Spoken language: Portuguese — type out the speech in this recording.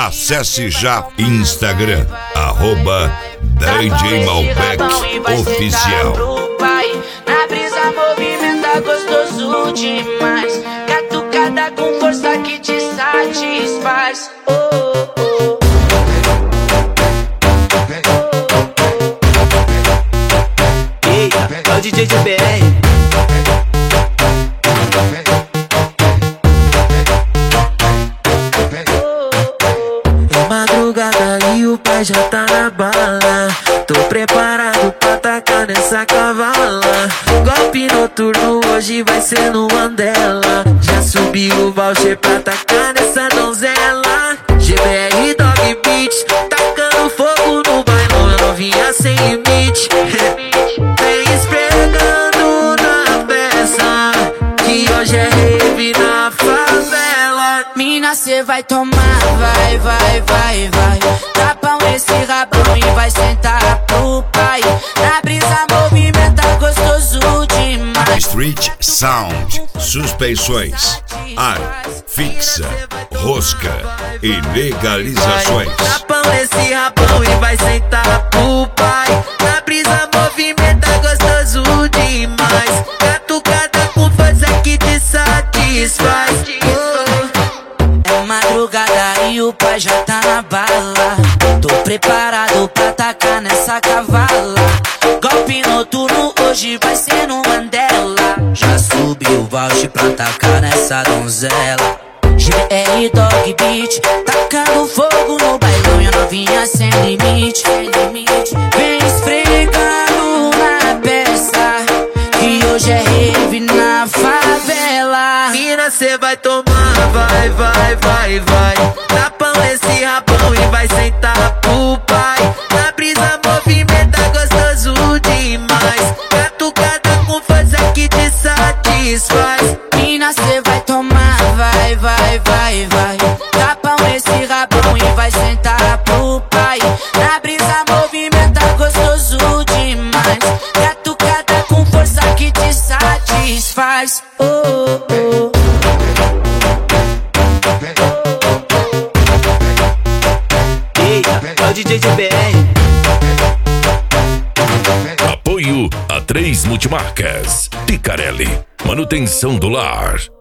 Acesse já Instagram, @DJ Malbec Oficial. Na brisa movimenta gostoso demais. Catucada com força que te satisfaz. É o DJ GBR. É madrugada e o pai já tá na bala. Tô preparado pra tacar nessa cavala. Golpe noturno hoje vai ser no Mandela. Já subi o voucher pra tacar nessa donzela. GBR Dog Beat, tacando fogo no bailão. Eu novinha sem limite. Vem esfregando na peça, que hoje é rave na favela. Mina, cê vai tomar, vai, vai, vai, vai. Tapão esse rabão e vai sentar pro pai. Na brisa movimenta gostoso demais. Street Sound, suspensões, ar, fixa, rosca e legalizações. Tapão esse rabão e vai sentar pro pai. Na brisa movimenta gostoso demais. Catucada com força que te satisfaz. É madrugada e o pai já tá na bala. Tô preparado pra tacar nessa cavala. Golpe noturno hoje vai ser no Mandela. Já subi o voucher pra tacar nessa donzela. GBR Dog Beat, tacando fogo no bailão. E a novinha sem limite. Vem esfregando na peça, que hoje é rave na favela. Mina, cê vai tomar, vai, vai, vai, vai. Tapão esse rabão e vai sentar pro pai. Na brisa movimenta gostoso demais. Catucada com força que te satisfaz. Mina, cê vai tomar, vai, vai, vai, vai. Tapão esse rabão e vai sentar pro pai. Na brisa movimenta gostoso demais. Catucada com força que te satisfaz. É o DJ GBR. Apoio a 3 Multimarcas. Picarelli, manutenção do lar.